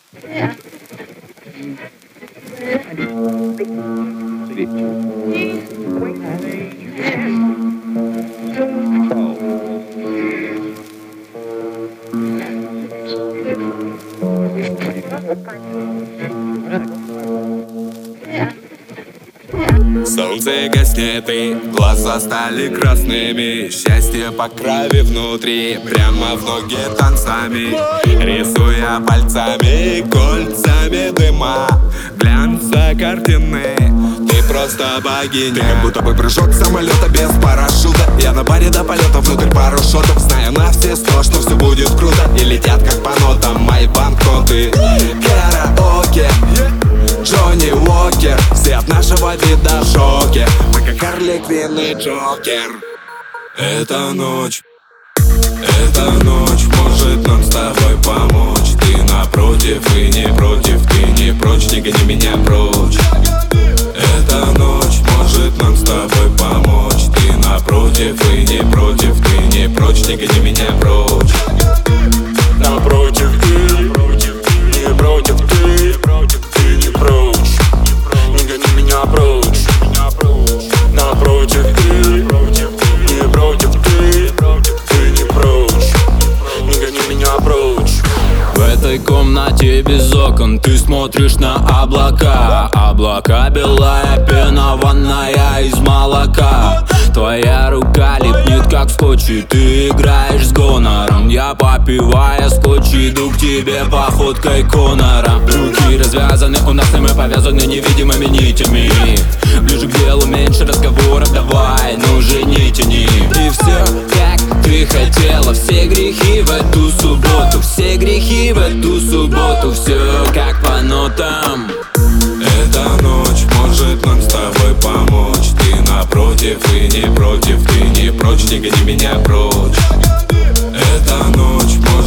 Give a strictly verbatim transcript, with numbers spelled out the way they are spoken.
Солнце гаснет и глаза стали красными. Счастье по крови внутри, прямо в ноги танцами. Рисуя пальцами, кольцами дыма, глянца картины. Ты просто богиня. Ты как будто бы прыжок самолета без парашюта. Я на баре до полета, внутрь пару шотов, зная на все сто, что все будет круто. И летят как по нотам мои банкноты. Караоке, Джонни Уокер, свет нашего вида в шоке. Мы как Харли Квинн и Джокер. Эта ночь, эта ночь может нам с тобой помочь. Ты напротив и не против, ты не прочь, не гони меня прочь. Эта ночь может нам с тобой помочь. Ты напротив и не против, ты не прочь, не гони меня прочь. Напротив и не против, ты ты не прочь, не гони меня прочь. Напротив и не против, ты ты не прочь, не гони меня прочь. В этой комнате без окон ты смотришь на облака. Облака белая пена, ванная из молока. Твоя рука липнет как скотч, и ты играешь с гонором. Я, попивая скотч, иду к тебе походкой Конора. Руки развязаны, у нас и мы повязаны невидимыми нитями. Ближе к делу, меньше разговоров, давай, ну же не тяни. И все, как ты хотела, все грехи в эту субботу. Все грехи в эту субботу, все как по нотам. Эта ночь может нам с тобой помочь. Ты напротив и не против, ты не прочь, не гони меня прочь. Эта ночь может